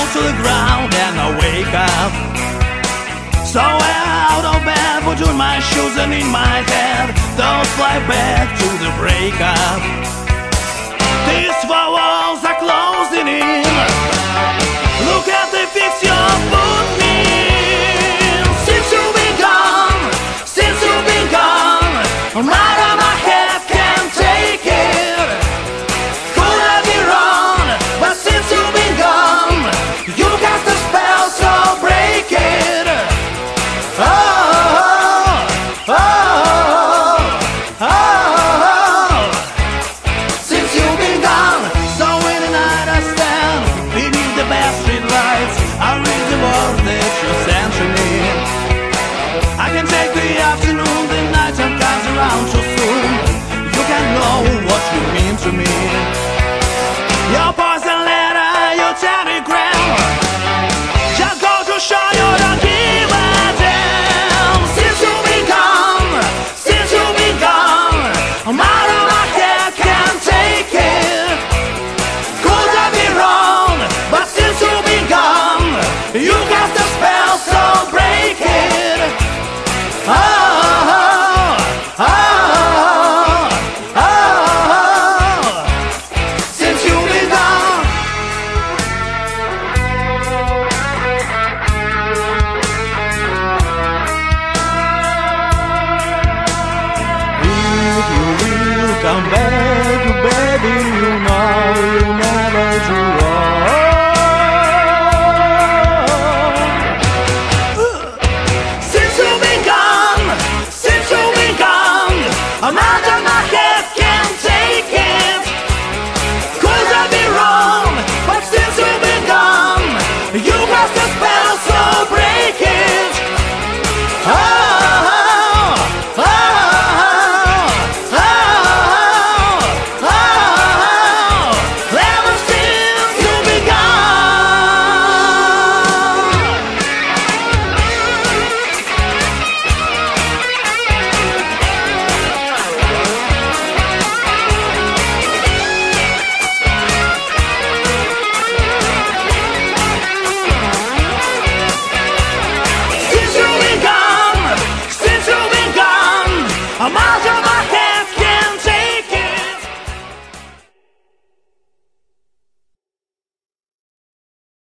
falls to the ground and I wake up. Somewhere out of bed, put on my shoes and in my head, thoughts fly back to the breakup. These four walls are closing in. Look at the fix you put me in. Since you've been gone, since you've been gone, I'm out of my head, can't take it. Could I be wrong? But since you've been gone, you cast a spell, so break it. Oh, oh, oh, oh. Since you've been gone, so in the night I stand beneath the bad street lights, I read the word that you sent to me. I can take the afternoon, the night time comes around so soon. You can know what you mean to me. Your poison letter, your telegram, just go to show you don't give a damn. Since you've been gone, since you've been gone, I'm out of my head, can't take it. Could I be wrong? But since you've been gone, you cast a spell, so break it. Oh, oh, oh, oh. Since you've been gone. If you will come back, baby, you know you never do wrong. Since you've been gone, since you've been gone, I'm out of my head, can't take it. Could I be wrong? But since you've been gone, you cast a spell, so break it. Oh, oh, oh, oh, oh. Ever since you've been gone. Since you've been gone, since you've been gone, I'm out of my head.